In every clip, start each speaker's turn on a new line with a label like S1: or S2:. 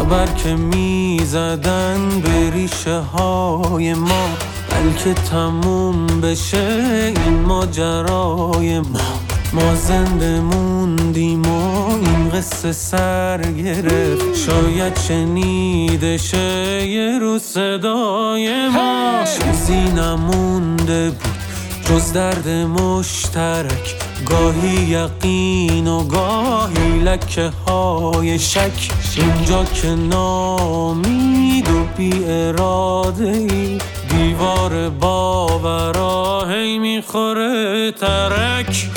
S1: خبر که میزدن به ریشه های ما، بلکه تموم بشه این ماجرای ما زنده موندیم و این قصه سر گرفت. شاید شنیده شه یه روز صدای ما. چیزی نمونده بود جز درد مشترک، گاهی یقین و گاهی لکه های شک. اینجا که نامید و بی اراده ای، دیوار باورا هی میخوره ترک.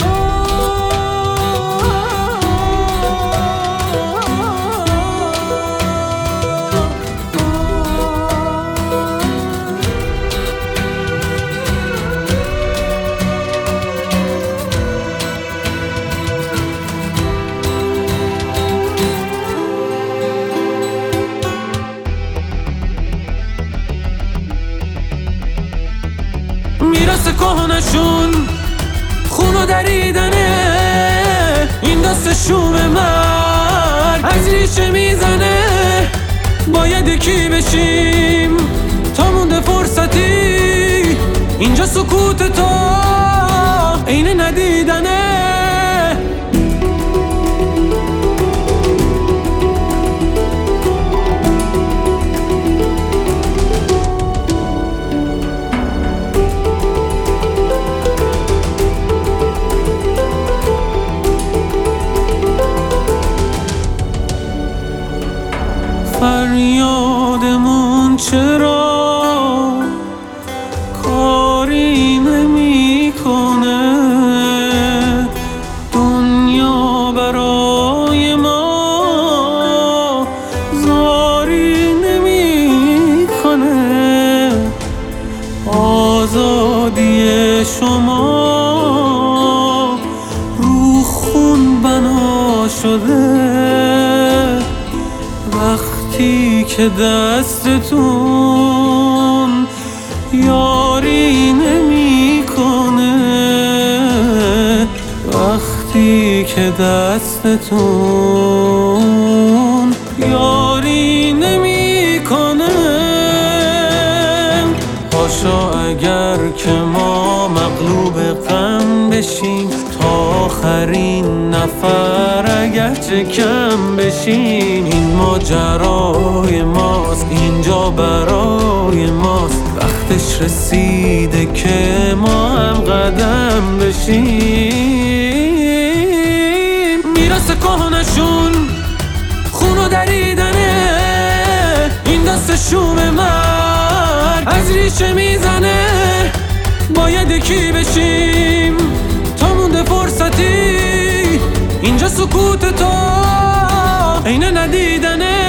S1: میراث کهنشون خونو دریدنه، این دست شوم مرگ از ریشه میزنه. باید یکی بشیم تا مونده فرصتی، اینجا سکوت تو عین ندیدنه. فریادمون چرا کاری نمیکنه؟ دنیا برای ما زاری نمیکنه. آزادی شما رو خون بنا شده، وقتی که دستتون یاری نمیکنه، وقتی که دستتون یاری نمیکنه. پاشا اگر که ما مغلوب غم بشیم، تا آخرین نفر اگرچه کم بشیم، این ماجرای ماست، اینجا برای ماست. وقتش رسیده که ما هم قدم بشیم. میراث کهنشون خونو دریدنه، این دست شوم مرگ از ریشه میزنه. باید یکی بشیم تا مونده فرصتی، اینجا سکوت تو عین ندیدنه.